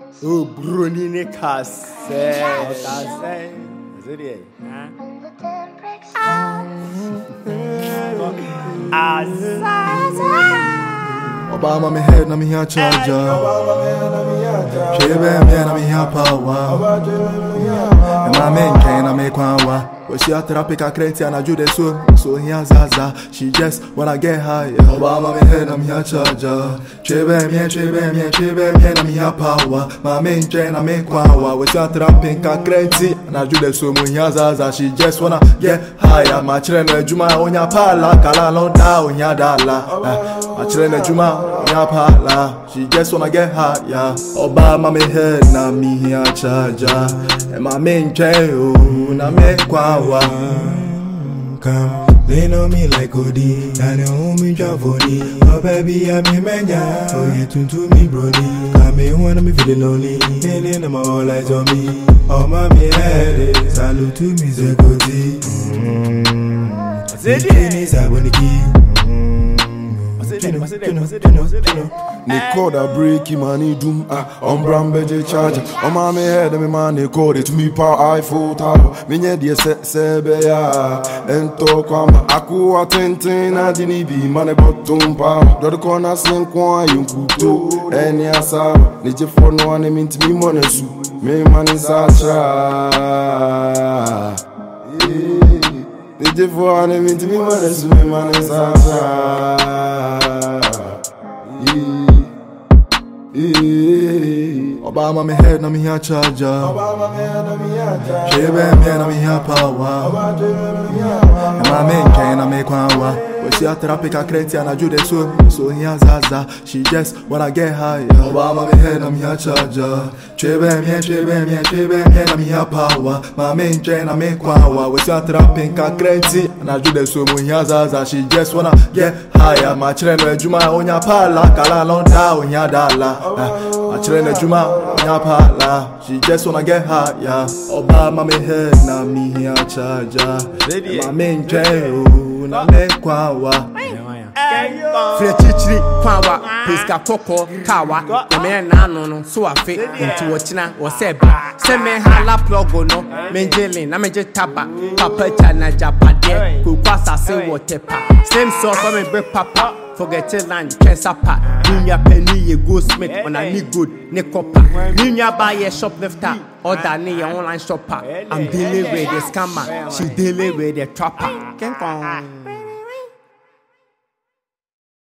Oh, Bruni Nicasse. Obama me head na me here charger. Shebe me na me here power. And my main chain na me kwawa. But she a therapy a crazy and I do the so here Zaza. She just wanna get higher. Obama me head na me here charger. Shebe me na me here power. My main chain na me kwawa. But she a therapy a crazy and I do the so here Zaza. She just wanna get higher. My children Juma onya pala kala no da onya dala. My children Juma. She just wanna get hot, yeah. Obama me head na me here charger. And my main chain, na me kwawa. Come, they know me like Odi. I know me Javoni. Oh baby, I'm a mania. Oh you tune to me, Brody. Come me wanna me feeling lonely. And then all eyes on me. Oh mommy head, salute to me, Zegoti. Zedini Saboniki. They call that breaky money doom. Beje charger. On my head, me man, they call it me power iPhone tower. Minye die sebe ya. Ento kwamba akuwa tenten na dini bi mane bottom power. Do the corner sing kwa yunkuto. Eni asa. Nije for no one minti mi monesu. Me mani sacha. Nije for one minti mi monesu. Me mani sacha. Obama me head na me here charger. Shebe me na me here power. And my main chain na me kwawa. But she a therapy a crazy and I do the so here Zaza. She just wanna get higher. Obama me head na me here charger. Shebe me na me here power. My main chain na me kwawa. But she a therapy a crazy and I do the so here Zaza. She just wanna get higher. My children Juma onya pala kala no da onya dala. My children Juma onya pala. She just wanna get high, yeah. Obama me head na me here charger. My main chain na me kwawa. Flechichiri kwawa Piska koko kawa Eme na no so afe Inti wachina waseba Seme hala plogo no Menjeli na menje taba Papa chana japade Kukwasa se wotepa Same song for me break papa Forget it land Kensapa Ninya penny ye go smith On a ni good ni copper Ninya buy a shoplifter Order ni online shopper I'm dealing with the scammer She dealing with the trapper Kenkong